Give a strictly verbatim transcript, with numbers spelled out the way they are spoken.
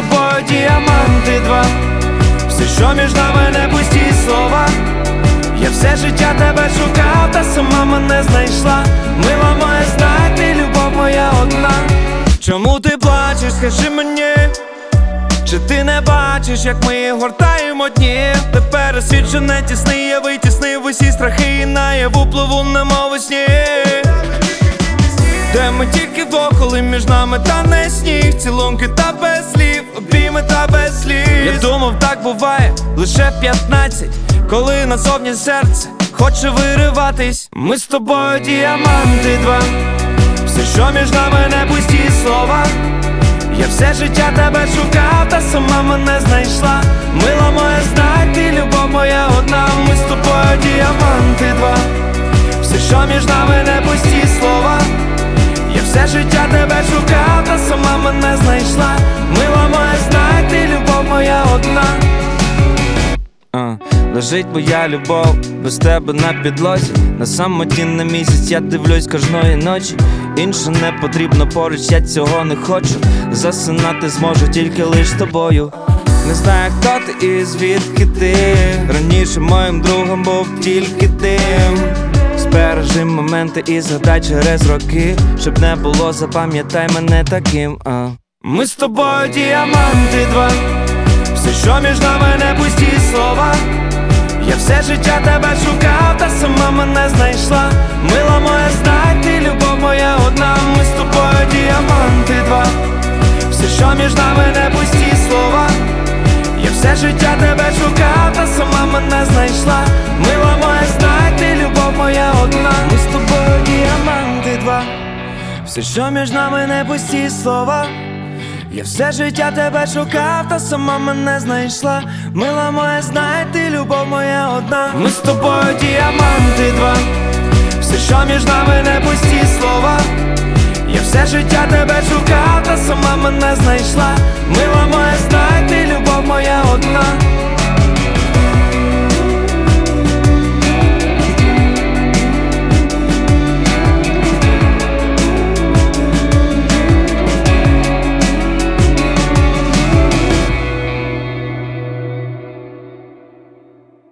тобою діаманти два. Все, що між нами, не пусті слова. Я все життя тебе шукав, та сама мене знайшла. Мила моя, знай, ти любов моя одна. Чому ти плачеш, скажи мені? Чи ти не бачиш, як ми гортаємо дні? Тепер освічене тісний, я витіснив усі страхи і наяву пливу, немов у сні. Де ми тільки вдвох, коли між нами тане сніг. Цілунки та без слів, обійми та без сліз. Я думав, так буває лише в п'ятнадцять, коли назовні серце хоче вириватись. Ми з тобою діаманти два. Все, що між нами, не пусті слова. Я все життя тебе шукав, та сама мене знайшла. Мила моя, знай, ти любов моя одна. Ми з тобою діаманти два. Все, що між нами, не пусті слова. Я все життя тебе шукав, та сама мене знайшла. Мила моя, знай, ти любов моя одна. Uh, лежить моя любов без тебе на підлозі. На самоті на місяць я дивлюсь кожної ночі. Інше не потрібно поруч, я цього не хочу. Засинати зможу тільки лиш з тобою. Не знаю, хто ти і звідки ти. Раніше моїм другом був тільки ти. Збережи моменти і згадай через роки. Щоб не було, запам'ятай мене таким. uh. Ми з тобою діаманти два. Все, що між нами, не пусті слова. Я все життя тебе шукав, та сама мене знайшла. Мила моя, знай, ти любов моя одна. Ми з тобою діаманти два. Все, що між нами, не пусті слова. Я все життя тебе шукав, та сама мене знайшла. Мила моя, знай, ти любов моя одна. Ми з тобою діаманти два. Все, що між нами, не пусті слова. Я все життя тебе шукав, та сама мене знайшла. Мила моя, знай, ти любов моя одна. Ми з тобою діаманти два. Все, що між нами, не пусті слова. Я все життя тебе шукав, та сама мене знайшла. Мила моя, знай, ти любов моя одна.